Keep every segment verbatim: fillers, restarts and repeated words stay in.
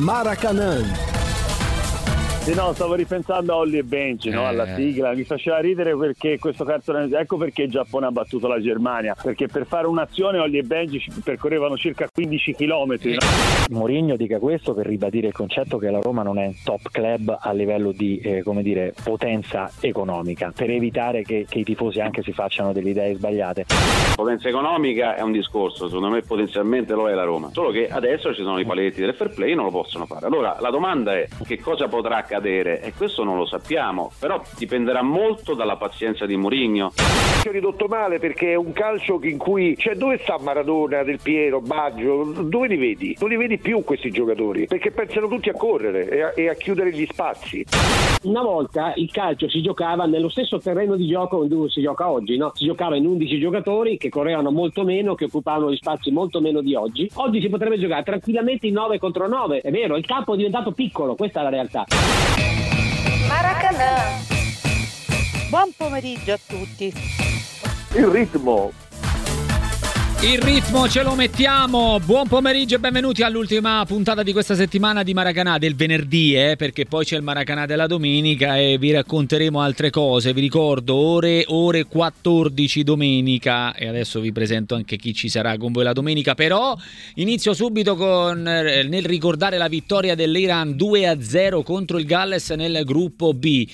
Maracanã. Sì, no, stavo ripensando a Holly e Benji, no? Alla sigla, mi faceva ridere perché questo cartone, ecco perché il Giappone ha battuto la Germania, perché per fare un'azione Holly e Benji percorrevano circa quindici chilometri. No? Mourinho dica questo per ribadire il concetto che la Roma non è un top club a livello di eh, come dire potenza economica, per evitare che, che i tifosi anche si facciano delle idee sbagliate. Potenza economica è un discorso, secondo me potenzialmente lo è la Roma, solo che adesso ci sono i paletti del fair play, non lo possono fare. Allora la domanda è che cosa potrà accadere, e questo non lo sappiamo, però dipenderà molto dalla pazienza di Mourinho. Si è ridotto male perché è un calcio in cui, cioè, dove sta Maradona, Del Piero, Baggio, dove li vedi? Non li vedi più questi giocatori, perché pensano tutti a correre e a, e a chiudere gli spazi. Una volta il calcio si giocava nello stesso terreno di gioco dove si gioca oggi, no? Si giocava in undici giocatori che correvano molto meno, che occupavano gli spazi molto meno di oggi. Oggi si potrebbe giocare tranquillamente in nove contro nove, è vero, il campo è diventato piccolo, questa è la realtà. Maracanã. Buon pomeriggio a tutti. Il ritmo. Il ritmo ce lo mettiamo. Buon pomeriggio e benvenuti all'ultima puntata di questa settimana di Maracanã, del venerdì, eh, perché poi c'è il Maracanã della domenica e vi racconteremo altre cose. Vi ricordo ore, ore quattordici domenica, e adesso vi presento anche chi ci sarà con voi la domenica. Però inizio subito con eh, nel ricordare la vittoria dell'Iran due a zero contro il Galles nel gruppo B.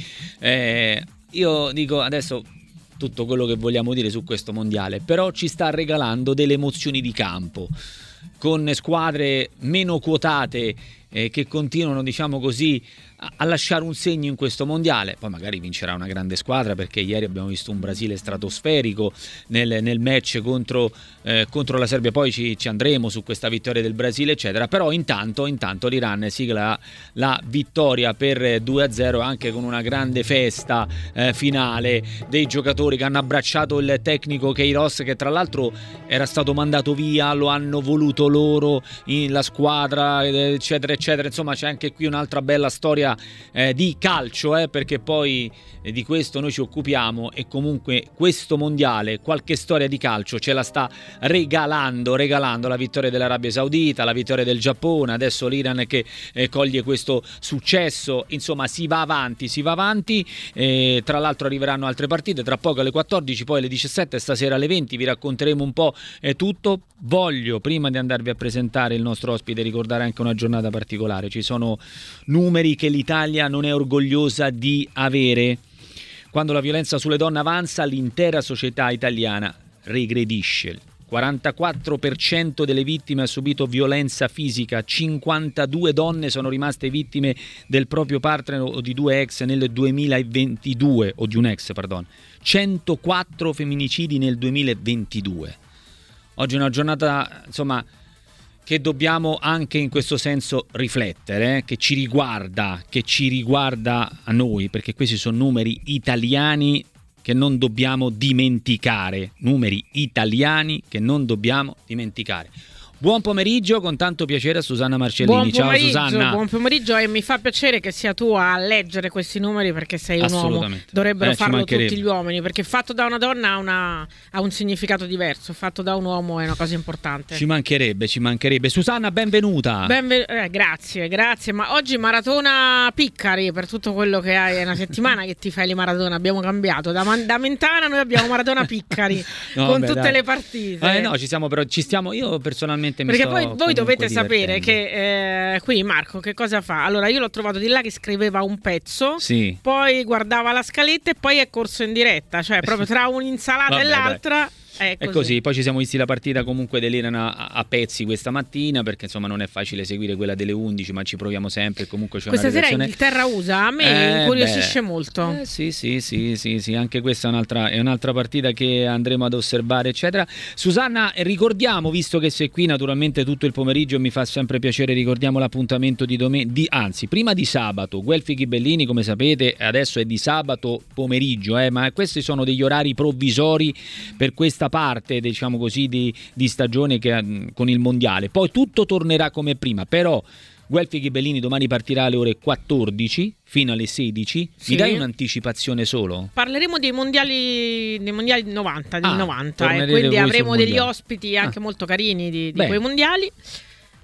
Eh, io dico adesso tutto quello che vogliamo dire su questo mondiale, però ci sta regalando delle emozioni di campo, con squadre meno quotate eh, che continuano, diciamo così, a, a lasciare un segno in questo mondiale. Poi magari vincerà una grande squadra, perché ieri abbiamo visto un Brasile stratosferico nel, nel match contro, eh, contro la Serbia. Poi ci, ci andremo su questa vittoria del Brasile, eccetera. Però intanto, intanto l'Iran sigla la vittoria per due a zero, anche con una grande festa eh, finale dei giocatori che hanno abbracciato il tecnico Queiroz, che tra l'altro era stato mandato via, lo hanno voluto loro, in la squadra, eccetera eccetera. Insomma, c'è anche qui un'altra bella storia eh, di calcio, eh, perché poi eh, di questo noi ci occupiamo, e comunque questo mondiale qualche storia di calcio ce la sta regalando regalando la vittoria dell'Arabia Saudita, la vittoria del Giappone, adesso l'Iran che eh, coglie questo successo. Insomma, si va avanti si va avanti eh, tra l'altro arriveranno altre partite tra poco alle quattordici, poi alle diciassette, stasera alle venti vi racconteremo un po' eh, tutto. Voglio, prima di andarvi a presentare il nostro ospite, ricordare anche una giornata particolare. Ci sono numeri che l'Italia non è orgogliosa di avere. Quando la violenza sulle donne avanza, l'intera società italiana regredisce. quarantaquattro per cento delle vittime ha subito violenza fisica, cinquantadue donne sono rimaste vittime del proprio partner o di due ex nel duemilaventidue, o di un ex, pardon. centoquattro femminicidi nel duemilaventidue. Oggi è una giornata, insomma, che dobbiamo anche in questo senso riflettere, eh? che ci riguarda, che ci riguarda a noi, perché questi sono numeri italiani che non dobbiamo dimenticare, numeri italiani che non dobbiamo dimenticare. Buon pomeriggio, con tanto piacere a Susanna Marcellini. Ciao Susanna. Buon pomeriggio, e mi fa piacere che sia tu a leggere questi numeri, perché sei un uomo. Dovrebbero eh, farlo tutti gli uomini, perché fatto da una donna ha, una, ha un significato diverso, fatto da un uomo è una cosa importante. Ci mancherebbe, ci mancherebbe. Susanna, benvenuta. Benven- eh, grazie, grazie. Ma oggi maratona Piccari, per tutto quello che hai, è una settimana che ti fai le maratone. Abbiamo cambiato, da, Man- da Mentana noi abbiamo maratona Piccari no, con vabbè, tutte dai. le partite. Eh, no, ci siamo, però ci stiamo, io personalmente perché poi voi dovete sapere che eh, qui Marco che cosa fa? Allora, io l'ho trovato di là che scriveva un pezzo, sì. poi guardava la scaletta e poi è corso in diretta, cioè proprio tra un'insalata Vabbè, e l'altra. Dai. È così. È così, poi ci siamo visti la partita comunque dell'Iran a, a pezzi questa mattina, perché insomma non è facile seguire quella delle undici, ma ci proviamo sempre. Comunque c'è questa una sera redazione... Inghilterra-U S A, a me eh, incuriosisce beh. molto. Eh, sì, sì, sì, sì, sì, anche questa è un'altra, è un'altra partita che andremo ad osservare, eccetera. Susanna, ricordiamo, visto che sei qui naturalmente tutto il pomeriggio, mi fa sempre piacere, ricordiamo l'appuntamento di domenica, anzi, prima di sabato, Guelfi Ghibellini, come sapete, adesso è di sabato pomeriggio, eh, ma questi sono degli orari provvisori per questa parte, diciamo così, di, di stagione che, con il mondiale. Poi tutto tornerà come prima, però Guelfi Ghibellini domani partirà alle ore quattordici fino alle sedici. Sì. Mi dai un'anticipazione solo? Parleremo dei mondiali dei mondiali novanta, del ah, novanta, e quindi avremo degli ospiti anche ah. molto carini di, di quei mondiali.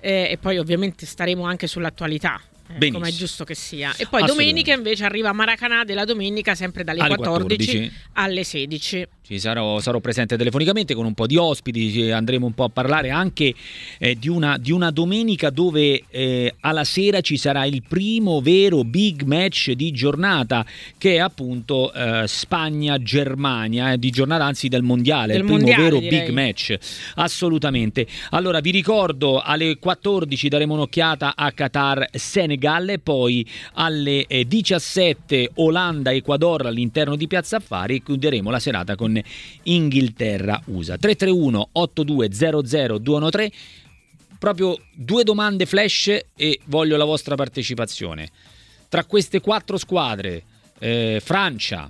eh, e poi ovviamente staremo anche sull'attualità. Eh, come è giusto che sia. E poi domenica invece arriva Maracanà della domenica, sempre dalle alle quattordici, quattordici alle sedici. Ci sarò, sarò presente telefonicamente con un po' di ospiti, andremo un po' a parlare anche eh, di, una, di una domenica dove eh, alla sera ci sarà il primo vero big match di giornata, che è appunto eh, Spagna-Germania, eh, di giornata anzi del mondiale, del il primo mondiale, vero direi. Big match, assolutamente. Allora vi ricordo, alle quattordici daremo un'occhiata a Qatar-Senegal, poi alle eh, diciassette Olanda-Ecuador all'interno di Piazza Affari, e chiuderemo la serata con Inghilterra-U S A. Tre tre uno otto due zero zero due uno tre. Proprio due domande flash e voglio la vostra partecipazione. Tra queste quattro squadre, eh, Francia,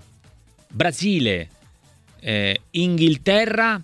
Brasile, eh, Inghilterra,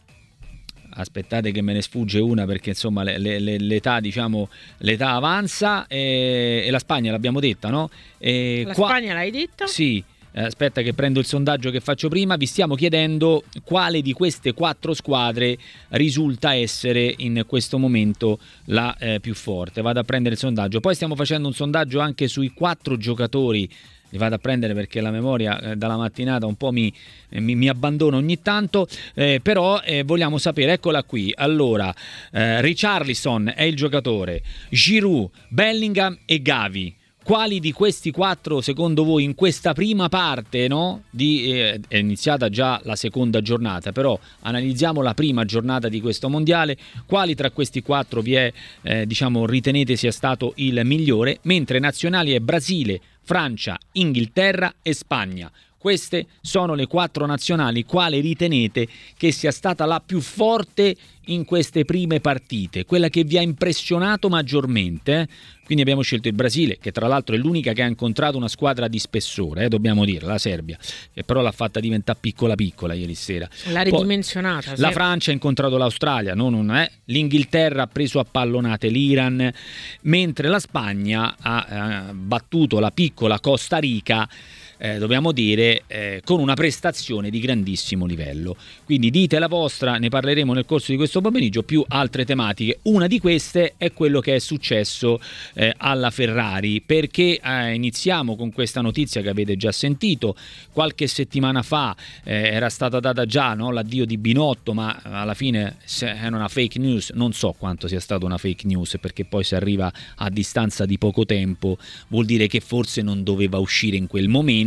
aspettate che me ne sfugge una perché insomma le, le, l'età diciamo l'età avanza, e, e la Spagna l'abbiamo detta, no? E la qua, Spagna l'hai detta? Sì. Aspetta che prendo il sondaggio che faccio prima. Vi stiamo chiedendo quale di queste quattro squadre risulta essere in questo momento la eh, più forte. Vado a prendere il sondaggio. Poi stiamo facendo un sondaggio anche sui quattro giocatori. Li vado a prendere perché la memoria eh, dalla mattinata un po' mi, eh, mi, mi abbandona ogni tanto, eh, però eh, vogliamo sapere, eccola qui. Allora, eh, Richarlison è il giocatore, Giroud, Bellingham e Gavi. Quali di questi quattro secondo voi in questa prima parte, no? Di, eh, è iniziata già la seconda giornata, però analizziamo la prima giornata di questo mondiale, quali tra questi quattro vi è, eh, diciamo, ritenete sia stato il migliore, mentre nazionali è Brasile, Francia, Inghilterra e Spagna. Queste sono le quattro nazionali. Quale ritenete che sia stata la più forte in queste prime partite? Quella che vi ha impressionato maggiormente? Eh? Quindi abbiamo scelto il Brasile, che tra l'altro è l'unica che ha incontrato una squadra di spessore, eh, dobbiamo dire, la Serbia, che però l'ha fatta diventare piccola piccola ieri sera. L'ha ridimensionata. La Francia ha incontrato l'Australia, no, non è. L'Inghilterra ha preso a pallonate l'Iran, mentre la Spagna ha eh, battuto la piccola Costa Rica, Eh, dobbiamo dire, eh, con una prestazione di grandissimo livello. Quindi dite la vostra, ne parleremo nel corso di questo pomeriggio, più altre tematiche. Una di queste è quello che è successo eh, alla Ferrari, perché eh, iniziamo con questa notizia che avete già sentito. Qualche settimana fa eh, era stata data già, no, l'addio di Binotto, ma alla fine è una fake news. Non so quanto sia stata una fake news, perché poi si arriva a distanza di poco tempo, vuol dire che forse non doveva uscire in quel momento.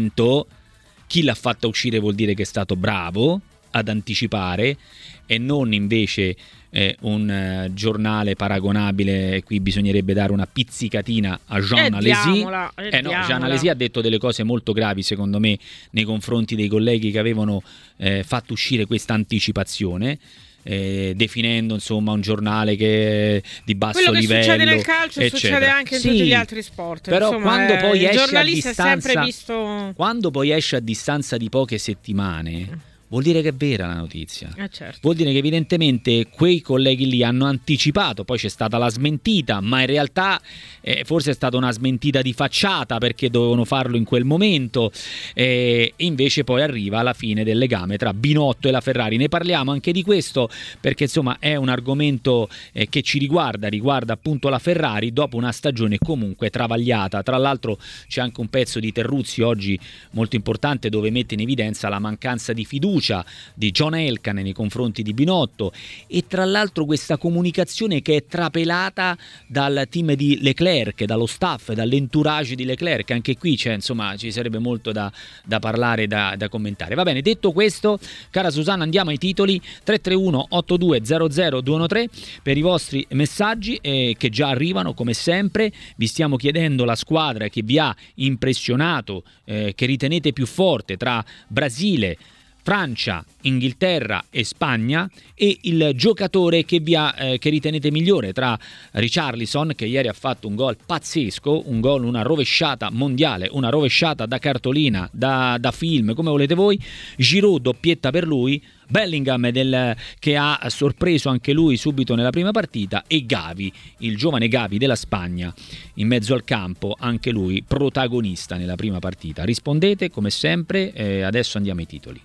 Chi l'ha fatta uscire vuol dire che è stato bravo ad anticipare, e non invece eh, un eh, giornale paragonabile. Qui bisognerebbe dare una pizzicatina a Jean Alesi. Eh no, Jean Alesi ha detto delle cose molto gravi secondo me nei confronti dei colleghi che avevano eh, fatto uscire questa anticipazione. Eh, definendo insomma un giornale che di basso quello che livello. Succede nel calcio eccetera. Succede anche in sì, tutti gli altri sport. Però insomma, quando poi il esce giornalista a distanza, è sempre visto... quando poi esce a distanza di poche settimane, vuol dire che è vera la notizia. Eh certo. Vuol dire che evidentemente quei colleghi lì hanno anticipato, poi c'è stata la smentita, ma in realtà eh, forse è stata una smentita di facciata perché dovevano farlo in quel momento, eh, e invece poi arriva la fine del legame tra Binotto e la Ferrari. Ne parliamo anche di questo perché insomma è un argomento eh, che ci riguarda, riguarda appunto la Ferrari dopo una stagione comunque travagliata. Tra l'altro c'è anche un pezzo di Terruzzi oggi molto importante dove mette in evidenza la mancanza di fiducia di John Elkann nei confronti di Binotto, e tra l'altro questa comunicazione che è trapelata dal team di Leclerc, dallo staff, dall'entourage di Leclerc. Anche qui c'è, insomma, ci sarebbe molto da, da parlare, da, da commentare. Va bene, detto questo, cara Susanna, andiamo ai titoli. Tre tre uno otto due zero zero due uno tre per i vostri messaggi eh, che già arrivano come sempre. Vi stiamo chiedendo la squadra che vi ha impressionato, eh, che ritenete più forte tra Brasile, Francia, Inghilterra e Spagna, e il giocatore che vi ha, eh, che ritenete migliore tra Richarlison, che ieri ha fatto un gol pazzesco, un gol, una rovesciata mondiale, una rovesciata da cartolina, da, da film, come volete voi, Giroud, doppietta per lui, Bellingham del, che ha sorpreso anche lui subito nella prima partita, e Gavi, il giovane Gavi della Spagna, in mezzo al campo, anche lui protagonista nella prima partita. Rispondete come sempre, eh, adesso andiamo ai titoli.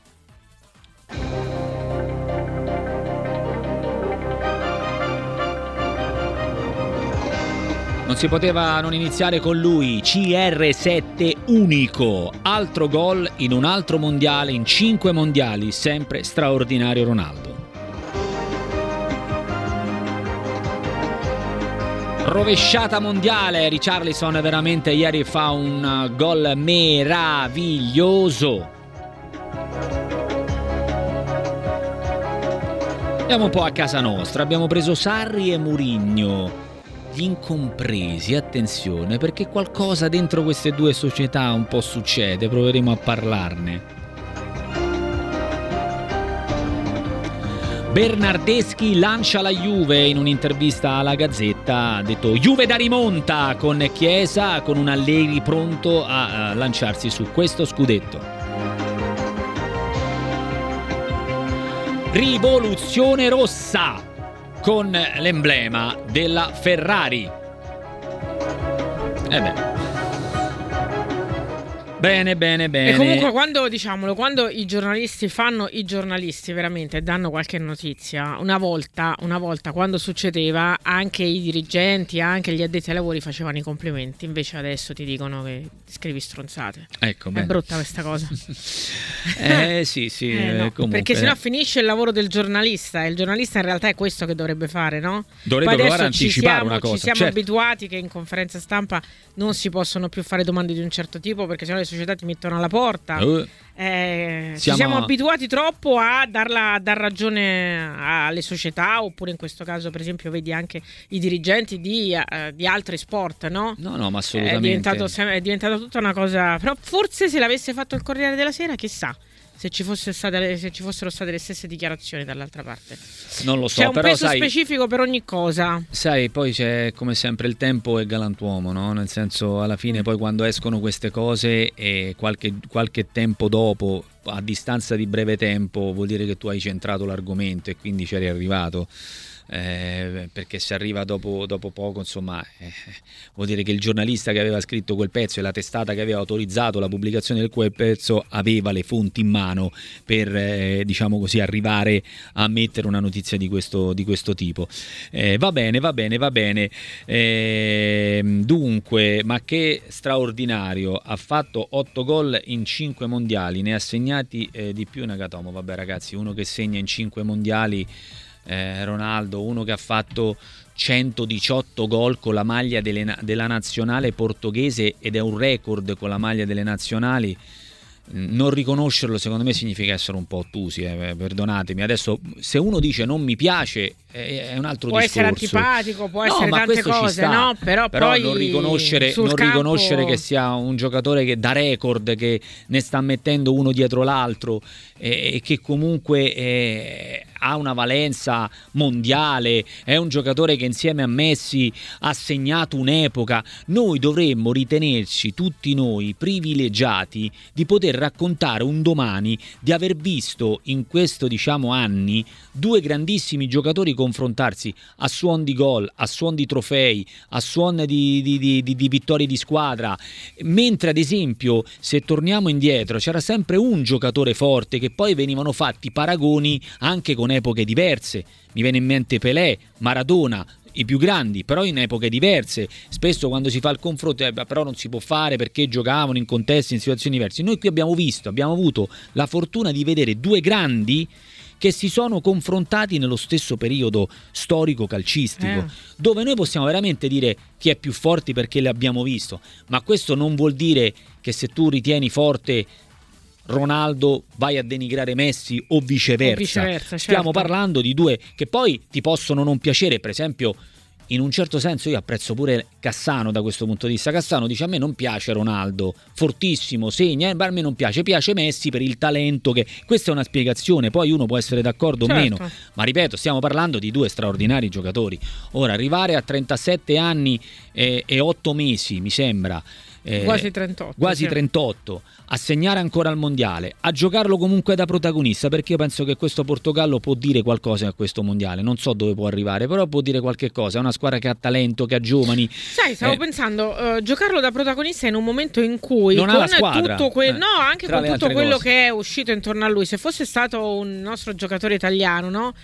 Non si poteva non iniziare con lui, C R sette unico, altro gol in un altro mondiale, in cinque mondiali, sempre straordinario Ronaldo. Rovesciata mondiale, Richarlison veramente ieri fa un gol meraviglioso. Andiamo un po' a casa nostra, abbiamo preso Sarri e Mourinho. Gli incompresi, attenzione, perché qualcosa dentro queste due società un po' succede, proveremo a parlarne. Bernardeschi lancia la Juve in un'intervista alla Gazzetta, ha detto Juve da rimonta con Chiesa, con un Allegri pronto a lanciarsi su questo scudetto. Rivoluzione rossa con l'emblema della Ferrari. Eh beh. Bene, bene, bene. E comunque quando, diciamolo, quando i giornalisti fanno i giornalisti veramente danno qualche notizia, una volta, una volta quando succedeva anche i dirigenti, anche gli addetti ai lavori facevano i complimenti, invece adesso ti dicono che scrivi stronzate. Ecco, bene. È brutta questa cosa. Eh sì, sì, eh, no, comunque. perché sennò finisce il lavoro del giornalista e il giornalista in realtà è questo che dovrebbe fare, no? Dovrebbe Poi provare a ci anticipare siamo, una cosa. Ci siamo certo. abituati che in conferenza stampa non si possono più fare domande di un certo tipo perché sennò le società ti mettono alla porta. Uh, eh, siamo... Ci siamo abituati troppo a darla, a dar ragione alle società, oppure in questo caso per esempio vedi anche i dirigenti di, uh, di altri sport, no? No, no, ma assolutamente. È diventato, è diventata tutta una cosa. Però forse se l'avesse fatto il Corriere della Sera, chissà. Se ci, fosse state, se ci fossero state le stesse dichiarazioni dall'altra parte. Non lo so, c'è un però peso sai, specifico per ogni cosa. Sai, poi c'è come sempre il tempo e galantuomo, no? Nel senso, alla fine poi quando escono queste cose e qualche, qualche tempo dopo, a distanza di breve tempo, vuol dire che tu hai centrato l'argomento e quindi ci eri arrivato. Eh, perché se arriva dopo, dopo poco, insomma, eh, vuol dire che il giornalista che aveva scritto quel pezzo e la testata che aveva autorizzato la pubblicazione di quel pezzo aveva le fonti in mano per, eh, diciamo così, arrivare a mettere una notizia di questo, di questo tipo. Eh, va bene, va bene, va bene. Eh, dunque, ma che straordinario! Ha fatto otto gol in cinque mondiali, ne ha segnati eh, di più Nagatomo. Vabbè, ragazzi, uno che segna in cinque mondiali. Eh, Ronaldo, uno che ha fatto centodiciotto gol con la maglia delle, della nazionale portoghese ed è un record con la maglia delle nazionali. Non riconoscerlo secondo me significa essere un po' ottusi, eh, perdonatemi. Adesso se uno dice non mi piace è un altro può discorso. Può essere antipatico, può no, essere tante cose, no? Però, Però poi non riconoscere, non campo... riconoscere che sia un giocatore che da record, che ne sta mettendo uno dietro l'altro e, e che comunque eh, ha una valenza mondiale, è un giocatore che insieme a Messi ha segnato un'epoca. Noi dovremmo ritenerci tutti noi privilegiati di poter raccontare un domani di aver visto in questo, diciamo, anni due grandissimi giocatori confrontarsi a suon di gol, a suon di trofei, a suon di, di, di, di, di vittorie di squadra, mentre ad esempio se torniamo indietro c'era sempre un giocatore forte che poi venivano fatti paragoni anche con epoche diverse. Mi viene in mente Pelé, Maradona, i più grandi, però in epoche diverse. Spesso quando si fa il confronto eh, però non si può fare perché giocavano in contesti, in situazioni diverse. Noi qui abbiamo visto, abbiamo avuto la fortuna di vedere due grandi che si sono confrontati nello stesso periodo storico calcistico, eh. dove noi possiamo veramente dire chi è più forte perché l'abbiamo visto, ma questo non vuol dire che se tu ritieni forte Ronaldo vai a denigrare Messi o viceversa, o viceversa stiamo certo. parlando di due che poi ti possono non piacere. Per esempio, in un certo senso io apprezzo pure Cassano da questo punto di vista. Cassano dice: a me non piace Ronaldo, fortissimo, segna, ma a me non piace, piace Messi per il talento che... Questa è una spiegazione, poi uno può essere d'accordo certo. o meno, ma ripeto, stiamo parlando di due straordinari giocatori. Ora, arrivare a trentasette anni e, e otto mesi, mi sembra, Eh, quasi trentotto, quasi sì. trentotto, a segnare ancora al mondiale, a giocarlo comunque da protagonista, perché io penso che questo Portogallo può dire qualcosa a questo mondiale. Non so dove può arrivare, però può dire qualche cosa. È una squadra che ha talento, che ha giovani. Sai, stavo eh, pensando uh, giocarlo da protagonista in un momento in cui non con ha la squadra, tutto que- eh, no, anche con tutto quello cose. che è uscito intorno a lui, se fosse stato un nostro giocatore italiano, no?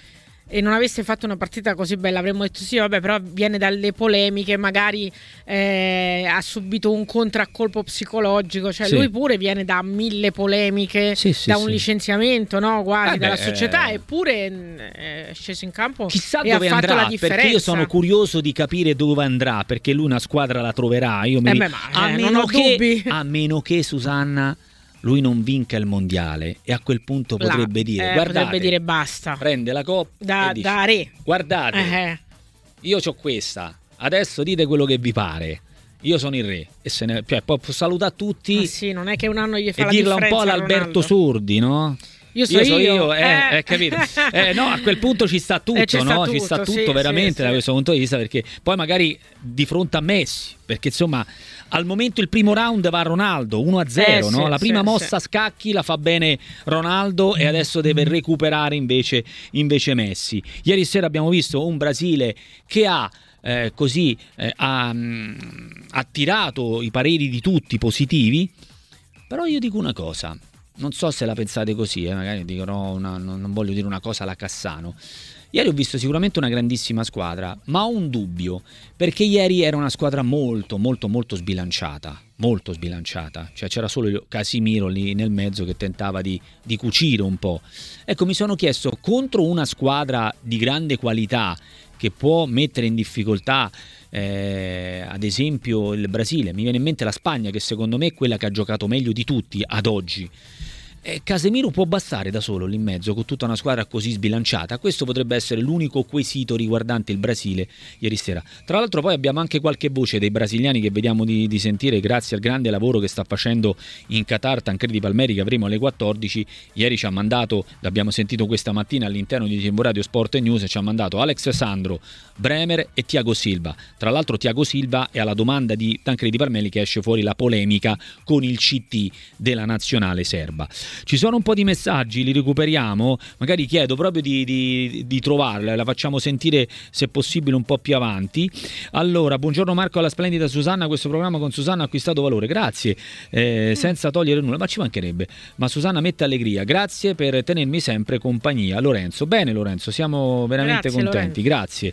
e non avesse fatto una partita così bella avremmo detto sì vabbè, però viene dalle polemiche, magari eh, ha subito un contraccolpo psicologico, cioè sì. lui pure viene da mille polemiche, sì, sì, da un sì. licenziamento, no, quasi, eh dalla beh, società, eppure è sceso in campo. Chissà e dove ha fatto andrà, la differenza. perché io sono curioso di capire dove andrà, perché lui una squadra la troverà. Io mi eh ri- beh, ma, a, eh, meno non ho che, dubbi. a meno che Susanna lui non vinca il mondiale, e a quel punto La, potrebbe dire eh, guardate, potrebbe dire basta, prende la coppa da, e dice, da re, guardate eh. io c'ho questa, adesso dite quello che vi pare, io sono il re, e se ne, cioè, può salutare tutti, ah, sì, non è che un anno gli fa e la dirla un po' differenza all'Alberto Ronaldo. Sordi, no? Io so io, so io, io eh, eh. eh, capito? Eh, no, a quel punto ci sta tutto, eh, ci sta no? tutto, Ci sta tutto sì, veramente sì, da sì. questo punto di vista, perché poi magari di fronte a Messi, perché insomma al momento il primo round va a Ronaldo uno a zero, eh, no? sì, La prima sì, mossa a sì. scacchi la fa bene Ronaldo e adesso deve recuperare invece, invece Messi. Ieri sera abbiamo visto un Brasile che ha eh, così eh, ha mh, attirato i pareri di tutti positivi, però io dico una cosa. Non so se la pensate così, eh, magari dicono una, non voglio dire una cosa alla Cassano. Ieri ho visto sicuramente una grandissima squadra, ma ho un dubbio, perché ieri era una squadra molto, molto, molto sbilanciata, molto sbilanciata. Cioè c'era solo Casimiro lì nel mezzo che tentava di, di cucire un po'. Ecco, mi sono chiesto, contro una squadra di grande qualità che può mettere in difficoltà eh, ad esempio il Brasile, mi viene in mente la Spagna, che secondo me è quella che ha giocato meglio di tutti ad oggi. Eh, Casemiro può bastare da solo lì in mezzo con tutta una squadra così sbilanciata? Questo potrebbe essere l'unico quesito riguardante il Brasile ieri sera. Tra l'altro poi abbiamo anche qualche voce dei brasiliani che vediamo di, di sentire grazie al grande lavoro che sta facendo in Qatar Tancredi Palmeri, che avremo alle quattordici. Ieri ci ha mandato, l'abbiamo sentito questa mattina all'interno di Tempo Radio Sport e News, ci ha mandato Alex Sandro, Bremer e Thiago Silva. Tra l'altro Thiago Silva è alla domanda di Tancredi Palmeri che esce fuori la polemica con il C T della nazionale serba. Ci sono un po' di messaggi, li recuperiamo, magari chiedo proprio di, di, di trovarla, la facciamo sentire se possibile un po' più avanti. Allora, buongiorno Marco, alla splendida Susanna, questo programma con Susanna ha acquistato valore, grazie, eh, senza togliere nulla, ma ci mancherebbe, ma Susanna mette allegria, grazie per tenermi sempre compagnia. Lorenzo, bene Lorenzo, siamo veramente grazie, contenti, Lorenzo. Grazie.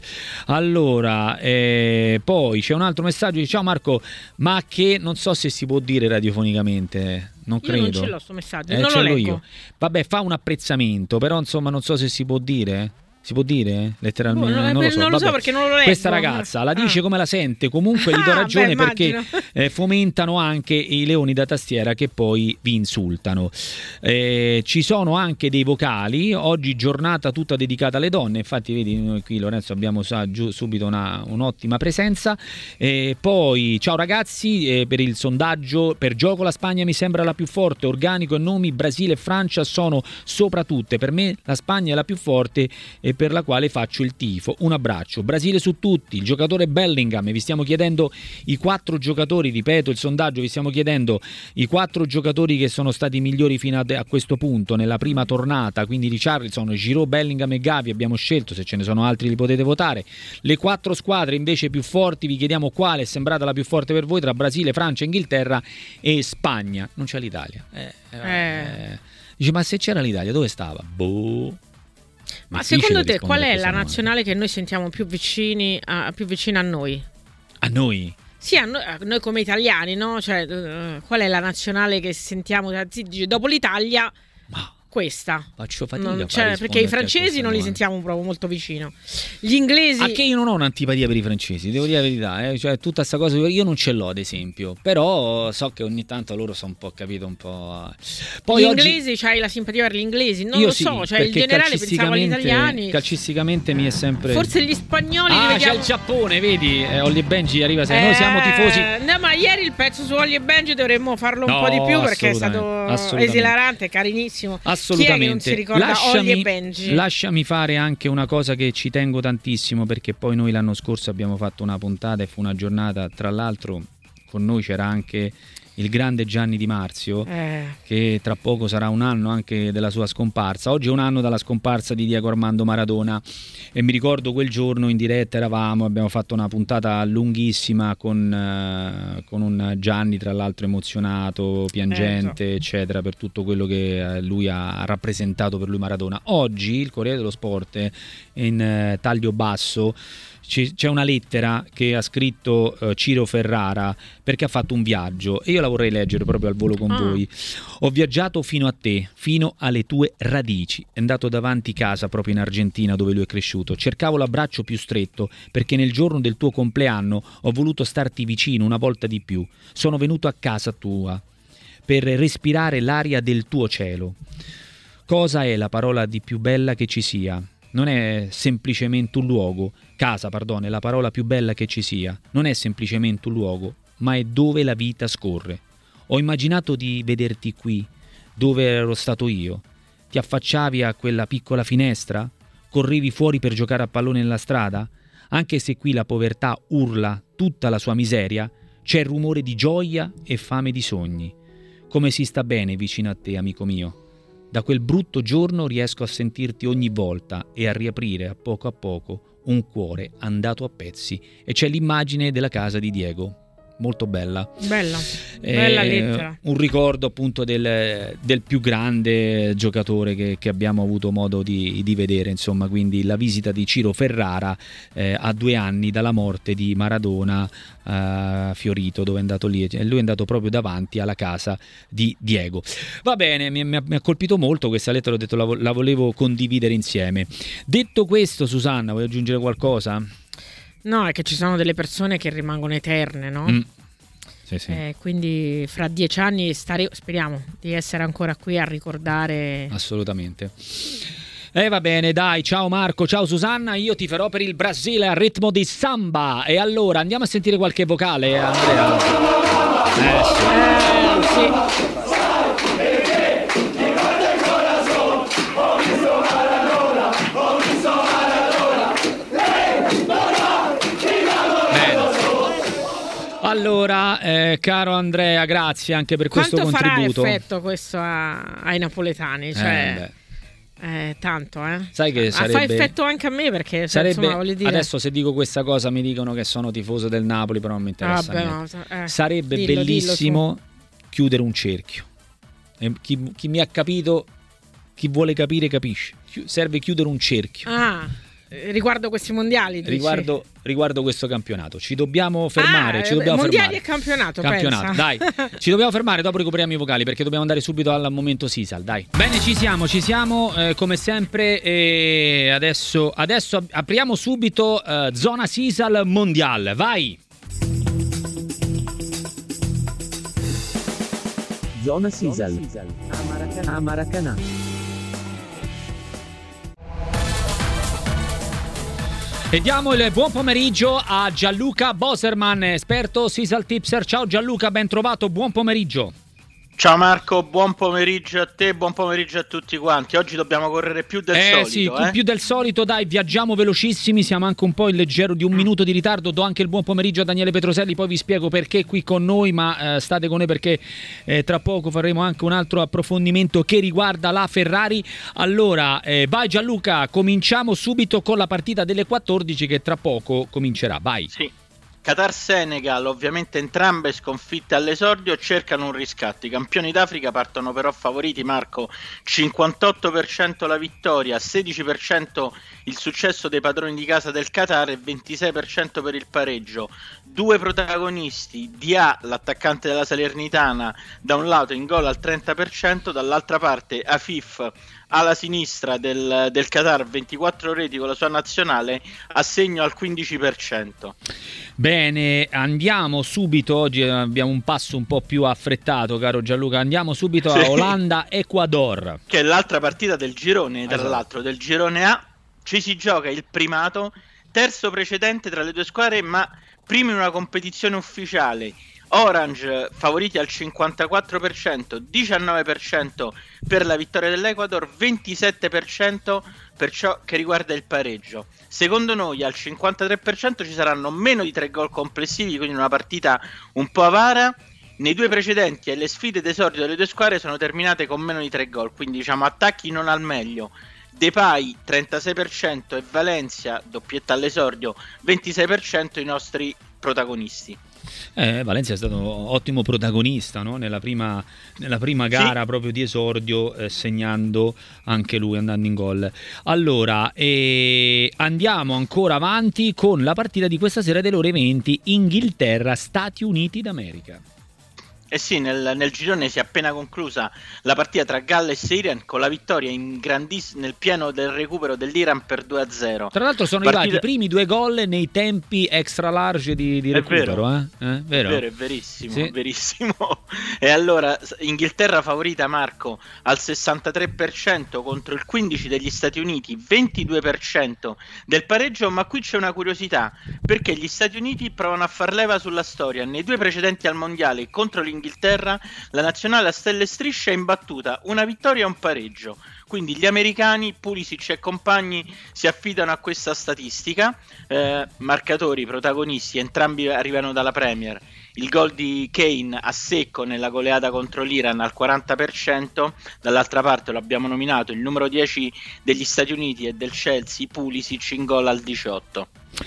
Allora, eh, poi c'è un altro messaggio, dice, ciao Marco, ma che non so se si può dire radiofonicamente. Non io credo. non ce l'ho sto messaggio, Eh, non ce lo l'ho leggo. io. Vabbè, fa un apprezzamento, però insomma non so se si può dire. Si può dire? Letteralmente? Oh, non, non lo so, non lo so Vabbè. perché non lo leggo. Questa ragazza la dice ah. come la sente, comunque gli do Ah, ragione beh, perché eh, fomentano anche i leoni da tastiera che poi vi insultano. Eh, ci sono anche dei vocali, oggi giornata tutta dedicata alle donne, infatti vedi noi qui Lorenzo abbiamo sa, giù, subito una, un'ottima presenza. Eh, poi ciao ragazzi, eh, per il sondaggio per gioco la Spagna mi sembra la più forte, organico e nomi Brasile e Francia sono sopra tutte, per me la Spagna è la più forte e per la quale faccio il tifo. Un abbraccio. Brasile su tutti, il giocatore Bellingham, vi stiamo chiedendo i quattro giocatori, ripeto il sondaggio, vi stiamo chiedendo i quattro giocatori che sono stati migliori fino a, a questo punto nella prima tornata, quindi Richarlison, Giroud, Bellingham e Gavi abbiamo scelto, se ce ne sono altri li potete votare. Le quattro squadre invece più forti, vi chiediamo quale è sembrata la più forte per voi tra Brasile, Francia, Inghilterra e Spagna. Non c'è l'Italia. Eh, eh, eh. Dice, ma se c'era l'Italia dove stava? Boh. Ma Difficile secondo te qual è rispondere a la questa nazionale che noi sentiamo più vicini a, più vicina a noi? A noi? Sì, a noi, a noi come italiani, no? Cioè, uh, qual è la nazionale che sentiamo dice, dopo l'Italia? Ma questa faccio fatica non, a cioè, perché i francesi non li domanda. sentiamo proprio molto vicino. Gli inglesi. A che io non ho un'antipatia per i francesi, devo dire la verità, eh? Cioè tutta sta cosa io non ce l'ho ad esempio, però so che ogni tanto loro sono un po' capito un po'. Poi gli oggi... inglesi, c'hai la simpatia per gli inglesi? Non io lo sì, so, cioè in generale pensavo agli italiani. Calcisticamente mi è sempre. Forse gli spagnoli. Ah, li vediamo... c'è il Giappone, vedi? Eh, Ollie Benji arriva sempre. Noi siamo tifosi. No, ma ieri il pezzo su Ollie Benji dovremmo farlo un no, po' di più perché è stato esilarante, carinissimo. Assolutamente. Ricorda Ollie e lasciami, Benji. lasciami fare anche una cosa che ci tengo tantissimo, perché poi noi l'anno scorso abbiamo fatto una puntata e fu una giornata, tra l'altro con noi c'era anche il grande Gianni Di Marzio, eh. che tra poco sarà un anno anche della sua scomparsa. Oggi è un anno dalla scomparsa di Diego Armando Maradona e mi ricordo quel giorno in diretta eravamo, abbiamo fatto una puntata lunghissima con, uh, con un Gianni tra l'altro emozionato, piangente, eh, eccetera, per tutto quello che lui ha rappresentato per lui Maradona. Oggi il Corriere dello Sport in uh, taglio basso c'è una lettera che ha scritto uh, Ciro Ferrara, perché ha fatto un viaggio e io la vorrei leggere proprio al volo con ah. voi. Ho viaggiato fino a te, fino alle tue radici, è andato davanti casa proprio in Argentina dove lui è cresciuto. Cercavo l'abbraccio più stretto perché nel giorno del tuo compleanno ho voluto starti vicino una volta di più. Sono venuto a casa tua per respirare l'aria del tuo cielo. Cosa è la parola di più bella che ci sia? Non è semplicemente un luogo, casa, pardon, è la parola più bella che ci sia. Non è semplicemente un luogo, ma è dove la vita scorre. Ho immaginato di vederti qui, dove ero stato io. Ti affacciavi a quella piccola finestra? Correvi fuori per giocare a pallone nella strada? Anche se qui la povertà urla tutta la sua miseria, c'è rumore di gioia e fame di sogni. Come si sta bene vicino a te, amico mio. Da quel brutto giorno riesco a sentirti ogni volta e a riaprire a poco a poco un cuore andato a pezzi. E c'è l'immagine della casa di Diego, molto bella. Bella, eh, bella lettera. Un ricordo appunto del, del più grande giocatore che, che abbiamo avuto modo di, di vedere, insomma, quindi la visita di Ciro Ferrara eh, a due anni dalla morte di Maradona a Fiorito, dove è andato lì, e lui è andato proprio davanti alla casa di Diego. Va bene, mi, mi, ha, mi ha colpito molto questa lettera, ho detto la, la volevo condividere insieme. Detto questo, Susanna, vuoi aggiungere qualcosa? No, è che ci sono delle persone che rimangono eterne, no? Mm. Sì, sì. Eh, quindi fra dieci anni stare, speriamo di essere ancora qui a ricordare. Assolutamente. E eh, va bene, dai, ciao Marco, ciao Susanna, io ti farò per il Brasile al ritmo di samba. E allora andiamo a sentire qualche vocale, Andrea. Eh sì. Eh, sì. Allora, eh, caro Andrea, grazie anche per Quanto questo contributo. Quanto farà effetto questo a, ai napoletani? Cioè, eh, eh, tanto, eh. Sai che sarebbe... Fa effetto anche a me perché sarebbe... insomma, voglio dire... Adesso se dico questa cosa mi dicono che sono tifoso del Napoli, però non mi interessa Vabbè, niente. no, eh, sarebbe dillo, bellissimo dillo chiudere un cerchio. E chi, chi mi ha capito, chi vuole capire capisce. Serve chiudere un cerchio. Ah, riguardo questi mondiali, dici? Riguardo, riguardo questo campionato ci dobbiamo fermare, ah, ci dobbiamo mondiali fermare. e campionato, campionato dai, ci dobbiamo fermare, dopo recuperiamo i vocali perché dobbiamo andare subito al momento Sisal, dai. Bene, ci siamo, ci siamo eh, come sempre e adesso, adesso apriamo subito eh, zona Sisal mondiale, vai. Zona Sisal a Maracanã. E diamo il buon pomeriggio a Gianluca Boserman, esperto Sisal Tipser. Ciao Gianluca, ben trovato, buon pomeriggio. Ciao Marco, buon pomeriggio a te, buon pomeriggio a tutti quanti. Oggi dobbiamo correre più del eh, solito. Sì, eh sì, più del solito, dai, viaggiamo velocissimi, siamo anche un po' in leggero di un minuto di ritardo. Do anche il buon pomeriggio a Daniele Petroselli, poi vi spiego perché qui con noi, ma eh, state con noi perché eh, tra poco faremo anche un altro approfondimento che riguarda la Ferrari. Allora, eh, vai Gianluca, cominciamo subito con la partita delle quattordici che tra poco comincerà, vai. Sì. Qatar-Senegal, ovviamente entrambe sconfitte all'esordio, cercano un riscatto. I campioni d'Africa partono però favoriti, Marco, cinquantotto per cento la vittoria, sedici per cento il successo dei padroni di casa del Qatar e ventisei per cento per il pareggio. Due protagonisti, Dia, l'attaccante della Salernitana, da un lato in gol al trenta per cento, dall'altra parte Afif, alla sinistra del, del Qatar, ventiquattro reti con la sua nazionale, a segno al quindici per cento. Bene, andiamo subito, oggi abbiamo un passo un po' più affrettato, caro Gianluca, andiamo subito a Olanda-Ecuador. Che è l'altra partita del girone, tra esatto. l'altro del girone A, ci si gioca il primato, terzo precedente tra le due squadre, ma primo in una competizione ufficiale. Orange favoriti al cinquantaquattro per cento, diciannove per cento per la vittoria dell'Ecuador, ventisette per cento per ciò che riguarda il pareggio. Secondo noi al cinquantatré per cento ci saranno meno di tre gol complessivi, quindi una partita un po' avara. nei due precedenti e le sfide d'esordio delle due squadre sono terminate con meno di tre gol, quindi diciamo attacchi non al meglio. Depay trentasei per cento e Valencia, doppietta all'esordio, ventisei per cento i nostri protagonisti. Eh, Valencia è stato ottimo protagonista, no? nella, prima, nella prima gara sì. proprio di esordio, eh, segnando anche lui, andando in gol. Allora, eh, andiamo ancora avanti con la partita di questa sera delle ore venti, Inghilterra-Stati Uniti d'America. Eh sì, nel, nel girone si è appena conclusa la partita tra Galles e Iran con la vittoria in grandis- nel pieno del recupero dell'Iran per due a zero. Tra l'altro sono partita... arrivati i primi due gol nei tempi extra large di, di recupero. È vero, eh? Eh? vero? È vero, è verissimo, sì. verissimo. E allora Inghilterra favorita, Marco, al sessantatré per cento contro il quindici per cento degli Stati Uniti, ventidue per cento del pareggio, ma qui c'è una curiosità, perché gli Stati Uniti provano a far leva sulla storia. Nei due precedenti al mondiale contro l'Inghilterra Inghilterra, la nazionale a stelle strisce è imbattuta, una vittoria e un pareggio. Quindi gli americani, Pulisic e compagni, si affidano a questa statistica. Eh, marcatori, protagonisti, entrambi arrivano dalla Premier. Il gol di Kane a secco nella goleata contro l'Iran al quaranta per cento, dall'altra parte lo abbiamo nominato il numero dieci degli Stati Uniti e del Chelsea, Pulisic, in gol al diciotto.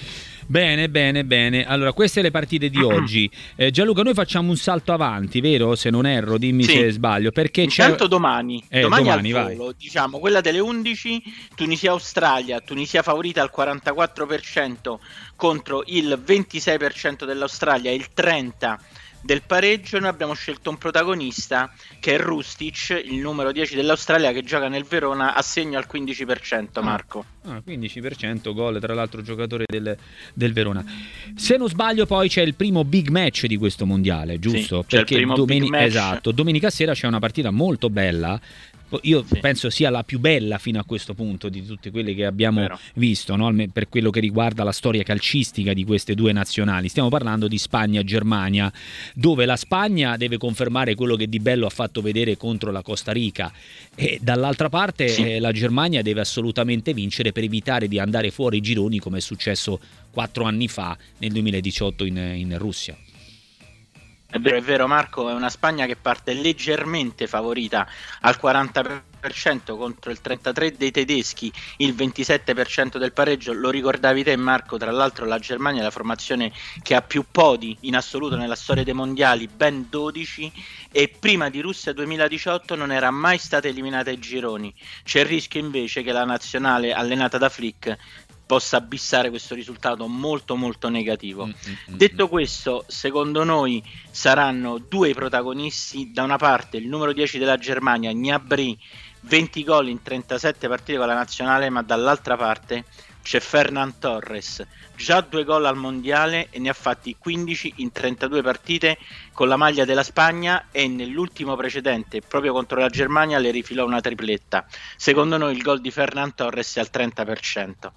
Bene, bene, bene. Allora, queste le partite di oggi. Eh, Gianluca, noi facciamo un salto avanti, vero? Se non erro, dimmi sì. se sbaglio. Perché intanto c'è... domani, eh, domani, domani al volo, diciamo, quella delle undici, Tunisia-Australia, Tunisia favorita al quarantaquattro per cento contro il ventisei per cento dell'Australia e il trenta per cento del pareggio. Noi abbiamo scelto un protagonista che è Rustic, il numero dieci dell'Australia, che gioca nel Verona a segno al quindici per cento, Marco. Ah, quindici per cento gol, tra l'altro giocatore del, del Verona. Se non sbaglio poi c'è il primo big match di questo mondiale, giusto? Sì, perché domeni- match. esatto, domenica sera c'è una partita molto bella. Io sì. penso sia la più bella fino a questo punto di tutte quelle che abbiamo Vero. visto, no? Per quello che riguarda la storia calcistica di queste due nazionali. Stiamo parlando di Spagna-Germania, dove la Spagna deve confermare quello che di bello ha fatto vedere contro la Costa Rica, e dall'altra parte sì. eh, la Germania deve assolutamente vincere per evitare di andare fuori i gironi, come è successo quattro anni fa nel duemiladiciotto in, in Russia. È vero, è vero Marco, è una Spagna che parte leggermente favorita al quaranta per cento contro il trentatré per cento dei tedeschi, il ventisette per cento del pareggio. Lo ricordavi te, Marco, tra l'altro la Germania è la formazione che ha più podi in assoluto nella storia dei mondiali, ben dodici, e prima di Russia duemiladiciotto non era mai stata eliminata ai gironi. C'è il rischio invece che la nazionale allenata da Flick possa abissare questo risultato molto molto negativo. Mm-hmm. Detto questo, secondo noi saranno due i protagonisti: da una parte il numero dieci della Germania, Gnabry, venti gol in trentasette partite con la nazionale, ma dall'altra parte c'è Ferran Torres, già due gol al mondiale e ne ha fatti quindici in trentadue partite con la maglia della Spagna, e nell'ultimo precedente proprio contro la Germania le rifilò una tripletta. Secondo noi il gol di Ferran Torres è al trenta per cento.